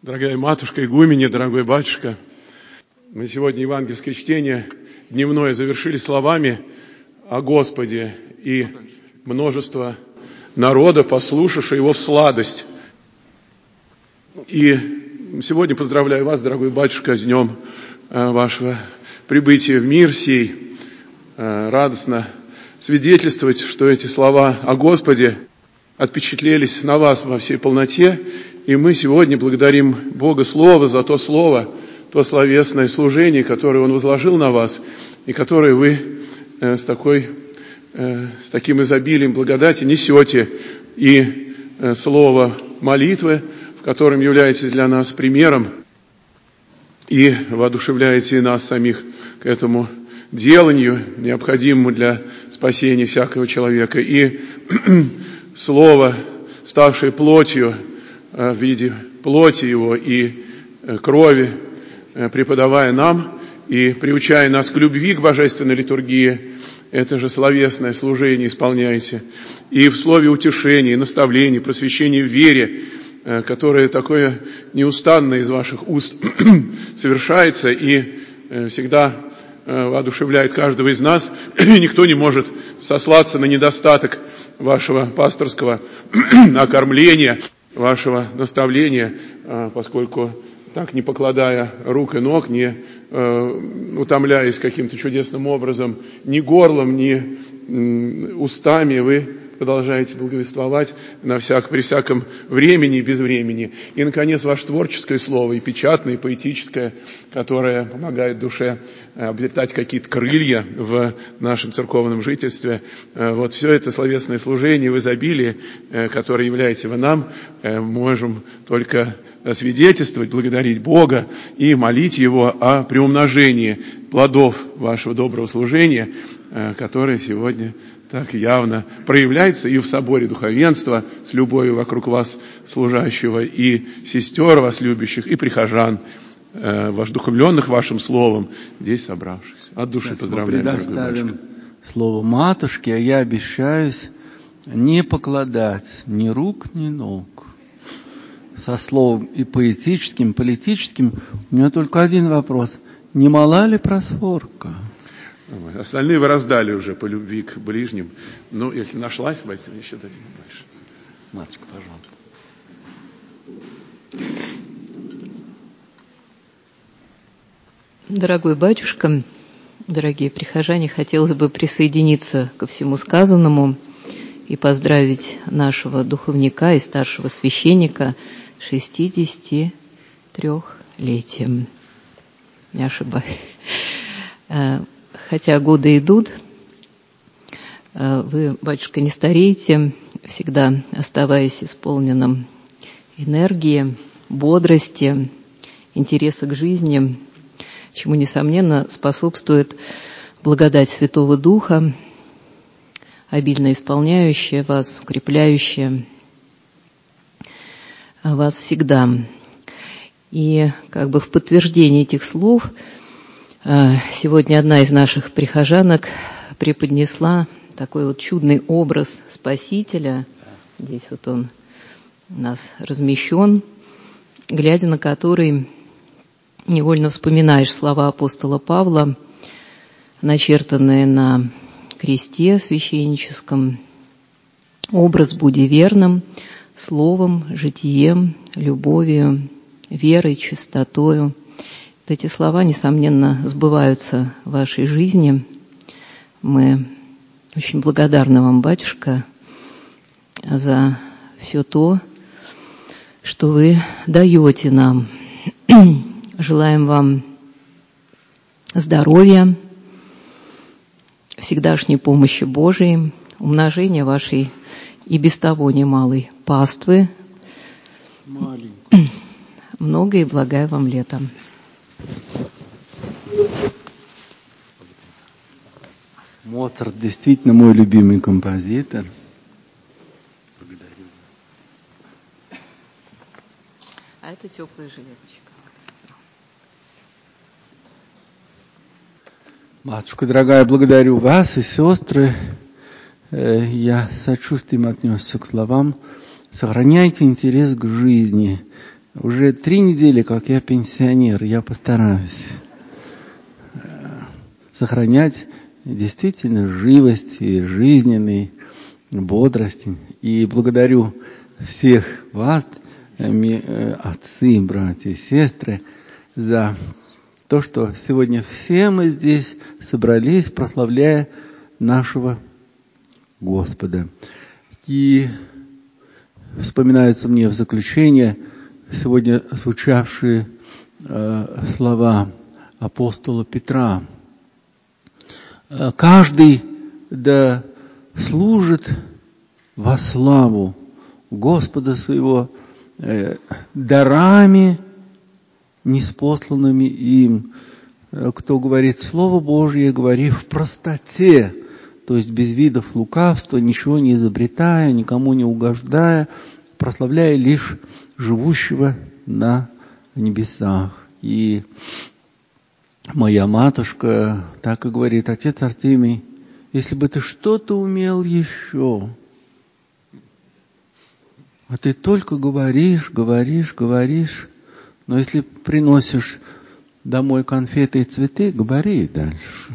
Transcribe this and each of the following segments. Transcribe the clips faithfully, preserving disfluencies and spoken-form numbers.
Дорогая матушка игуменья, дорогой батюшка, мы сегодня евангельское чтение дневное завершили словами о Господе, и множество народа, послушавшего его в сладость. И сегодня поздравляю вас, дорогой батюшка, с днем вашего прибытия в мир сей. Радостно свидетельствовать, что эти слова о Господе отпечатлелись на вас во всей полноте. И мы сегодня благодарим Бога Слова за то Слово, то словесное служение, которое Он возложил на вас, и которое вы э, с, такой, э, с таким изобилием благодати несете. И э, Слово молитвы, в котором являетесь для нас примером, и воодушевляете нас самих к этому деланию, необходимому для спасения всякого человека. И Слово, ставшее плотью, в виде плоти Его и крови, преподавая нам и приучая нас к любви к божественной литургии, это же словесное служение исполняете. И в слове утешения, наставлений, просвещения в вере, которое такое неустанное из ваших уст совершается и всегда воодушевляет каждого из нас. Никто не может сослаться на недостаток вашего пасторского окормления, вашего наставления, поскольку так, не покладая рук и ног, не утомляясь каким-то чудесным образом, ни горлом, ни устами, вы продолжаете благовествовать на всяк, при всяком времени и без времени. И, наконец, ваше творческое слово, и печатное, и поэтическое, которое помогает душе обретать какие-то крылья в нашем церковном жительстве. Вот все это словесное служение в изобилии, которое являете вы нам, можем только свидетельствовать, благодарить Бога и молить Его о приумножении плодов вашего доброго служения, которое сегодня так явно проявляется и в соборе духовенства, с любовью вокруг вас служащего, и сестер вас любящих, и прихожан, э, воодушевленных вашим словом, здесь собравшихся. От души сейчас поздравляем, дорогой батюшка. Слово матушки, а я обещаюсь не покладать ни рук, ни ног. Со словом и поэтическим, и политическим у меня только один вопрос. Не мала ли просворка? Остальные вы раздали уже по любви к ближним. Ну, если нашлась, бойцы, еще дадим больше. Матушка, пожалуйста. Дорогой батюшка, дорогие прихожане, хотелось бы присоединиться ко всему сказанному и поздравить нашего духовника и старшего священника шестидесятитрёхлетием. Не ошибаюсь. Хотя годы идут, вы, батюшка, не стареете, всегда оставаясь исполненным энергии, бодрости, интереса к жизни, чему, несомненно, способствует благодать Святого Духа, обильно исполняющая вас, укрепляющая вас всегда. И как бы в подтверждение этих слов сегодня одна из наших прихожанок преподнесла такой вот чудный образ Спасителя. Здесь вот он у нас размещен, глядя на который невольно вспоминаешь слова апостола Павла, начертанные на кресте священническом. Образ буди верным, словом, житием, любовью, верой, чистотою. Эти слова, несомненно, сбываются в вашей жизни. Мы очень благодарны вам, батюшка, за все то, что вы даете нам. Желаем вам здоровья, всегдашней помощи Божией, умножения вашей и без того немалой паствы. Много и благая вам лето. Моцарт действительно мой любимый композитор. Благодарю. А это теплая жилеточка. Матушка дорогая, благодарю вас и сестры. Я с сочувствием отнесся к словам. Сохраняйте интерес к жизни. Уже три недели, как я пенсионер, я постараюсь сохранять действительно живость и жизненный бодрость. И благодарю всех вас, отцы, братья и сестры, за то, что сегодня все мы здесь собрались, прославляя нашего Господа. И вспоминаются мне в заключение сегодня звучавшие э, слова апостола Петра. Каждый да служит во славу Господа своего э, дарами, ниспосланными им. Кто говорит Слово Божье, говори в простоте, то есть без видов лукавства, ничего не изобретая, никому не угождая, прославляя лишь живущего на небесах. И моя матушка так и говорит: отец Артемий, если бы ты что-то умел еще, а ты только говоришь, говоришь, говоришь, но если приносишь домой конфеты и цветы, говори дальше.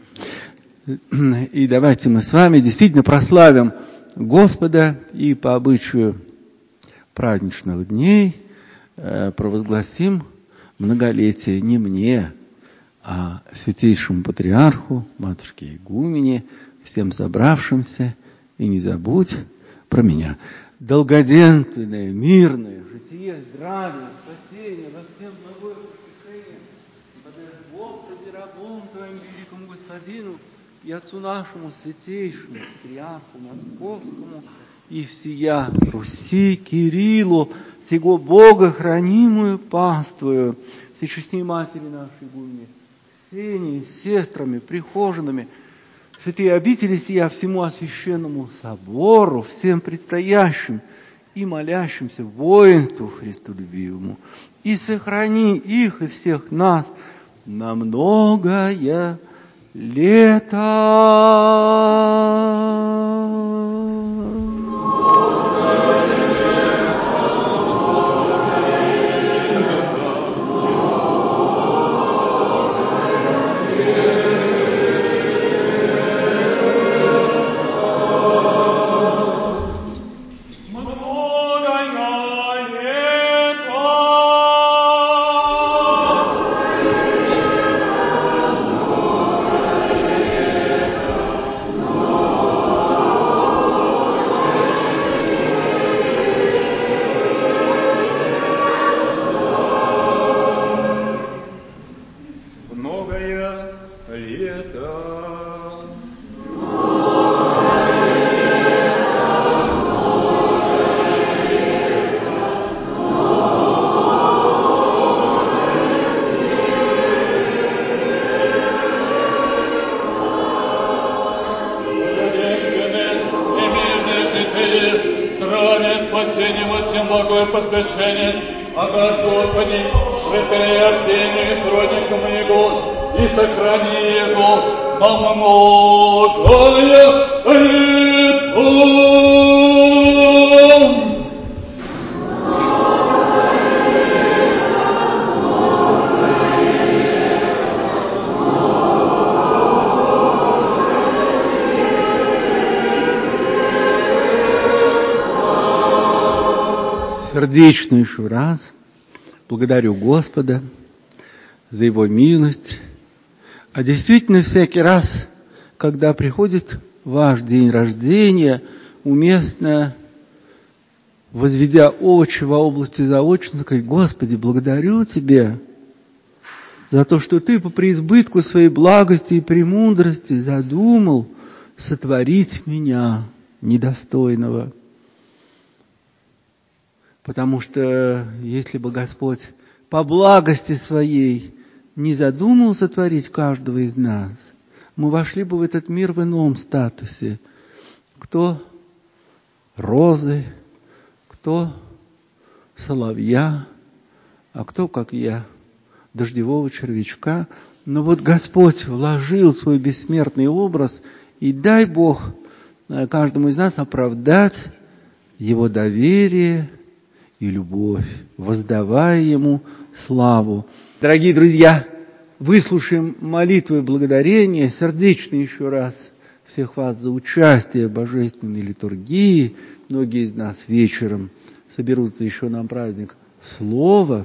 И давайте мы с вами действительно прославим Господа и по обычаю праздничных дней провозгласим многолетие не мне, а святейшему патриарху, матушке игумене, всем собравшимся, и не забудь про меня. Долгоденственное, мирное житие, здравие, спасение, во всем благое поспешение, подай Господи рабом Твоим, великому Господину, и Отцу нашему святейшему, патриарху Московскому, и всея Руси, Кириллу, сего Бога хранимую паствую, всечестней Матери нашей игумене, Ксении, сестрами, прихожанами, святые обители сия всему освященному собору, всем предстоящим и молящимся воинству христолюбивому, и сохрани их и всех нас на многое лето. Посвящение, Агаш Господи, святые Артемию, сроднику моего, и сохрани его на многое лето. Сердечно еще раз благодарю Господа за Его милость. А действительно, всякий раз, когда приходит ваш день рождения, уместно, возведя очи во области заочно, сказать: Господи, благодарю Тебя за то, что Ты по преизбытку своей благости и премудрости задумал сотворить меня недостойного. Потому что если бы Господь по благости Своей не задумал сотворить каждого из нас, мы вошли бы в этот мир в ином статусе. Кто розы, кто соловья, а кто, как я, дождевого червячка. Но вот Господь вложил свой бессмертный образ, и дай Бог каждому из нас оправдать Его доверие и любовь, воздавая Ему славу. Дорогие друзья, выслушаем молитву и благодарение. Сердечно еще раз всех вас за участие в божественной литургии. Многие из нас вечером соберутся еще на праздник Слова.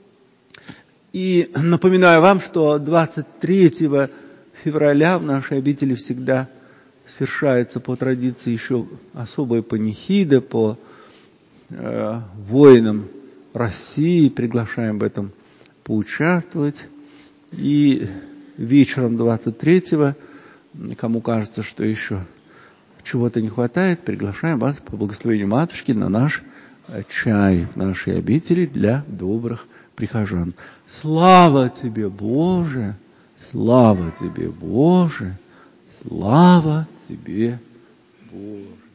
И напоминаю вам, что двадцать третьего февраля в нашей обители всегда совершается по традиции еще особая панихида по э, воинам России. Приглашаем в этом поучаствовать. И вечером двадцать третьего, кому кажется, что еще чего-то не хватает, приглашаем вас по благословению Матушки на наш чай в нашей обители для добрых прихожан. Слава Тебе, Боже! Слава Тебе, Боже! Слава Тебе, Боже!